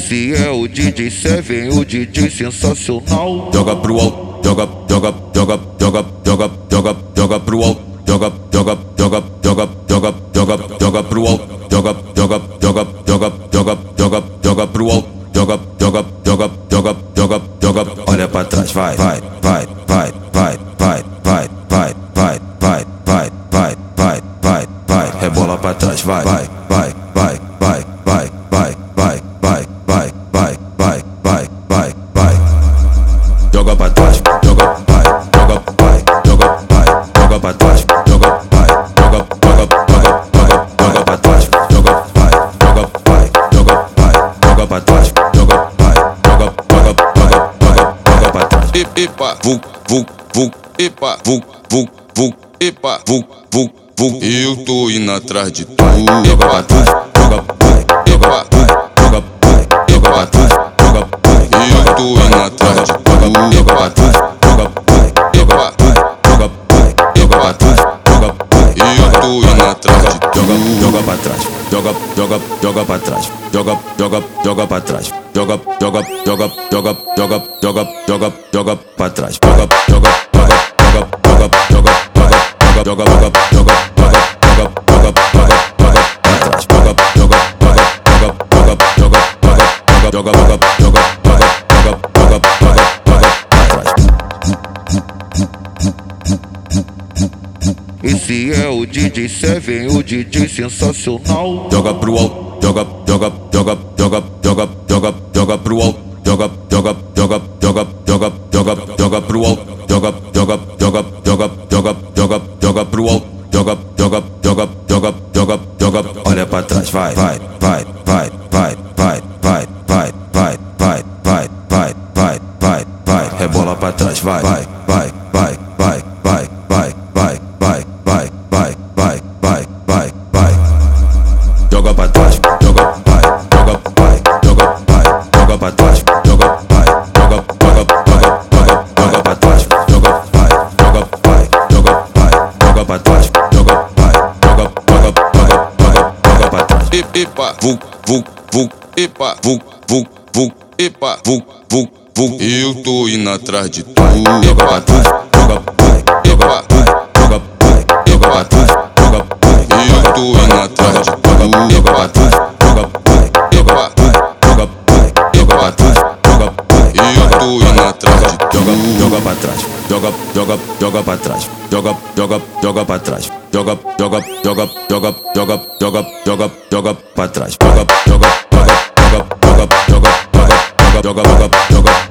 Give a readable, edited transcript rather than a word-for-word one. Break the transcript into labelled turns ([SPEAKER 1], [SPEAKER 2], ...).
[SPEAKER 1] Esse é o DJ Seven, o DJ sensacional.
[SPEAKER 2] Joga pro alto, joga pro alto, joga pro alto, joga pro alto, olha pra trás, vai, rebola pra trás, vai, joga pra trás, joga pra trás, joga pra trás, joga pra trás, epa, epa, epa, eu tô indo atrás de tu, joga pra trás, epa, eu tô indo atrás de tu, joga pra trás, epa, eu tô indo atrás de tu, joga pra trás, joga pra trás, joga pra trás, joga pra trás,
[SPEAKER 1] Esse é o DJ Seven, o DJ sensacional.
[SPEAKER 2] Joga pro alto, joga pro alto, joga pro alto, joga pro alto, olha pra trás, vai, rebola pra trás, vai, joga pra trás, joga pra trás, joga pra trás, joga pra trás, epa, epa, eu tô indo atrás de tu, joga pra trás, epa, eu tô indo atrás de tu, joga pra trás, epa, eu tô indo atrás de tu, joga pra trás, joga pra trás, joga pra trás, joga pra trás, joga